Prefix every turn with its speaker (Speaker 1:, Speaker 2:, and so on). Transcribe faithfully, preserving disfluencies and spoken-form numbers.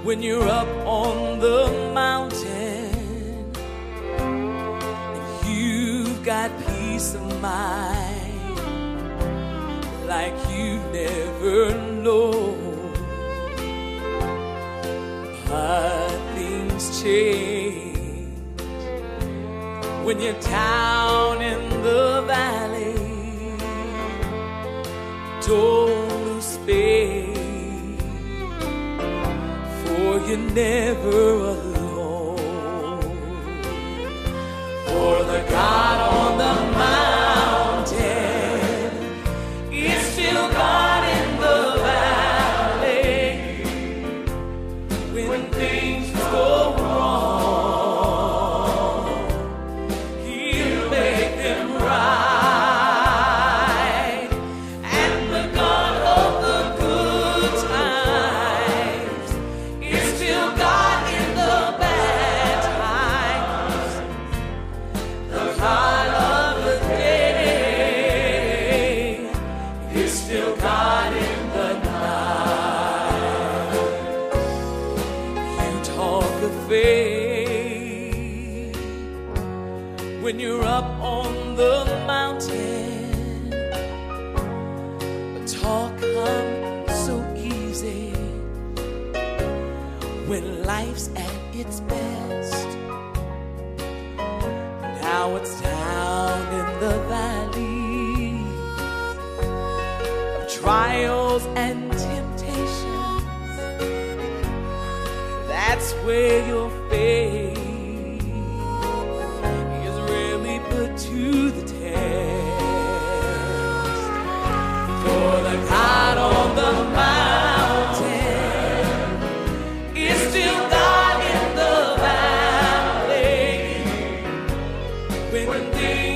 Speaker 1: when you're up on the mountain and you've got peace of mind like you never know. But things change when you're down in the valley. Don't lose faith, for you're never alone. For the God on the mountain is still God in the valley. When things go wrong, He'll make them right. And the God of the good times is still God in the bad times. The God of the day is still God in the night. You talk of faith when you're up on the mountain, but talk comes so easy when life's at its best. Now it's down in the valley of trials and temptations. That's where your faith is really put to the test. For the God on the mountain is still God in the valley. When things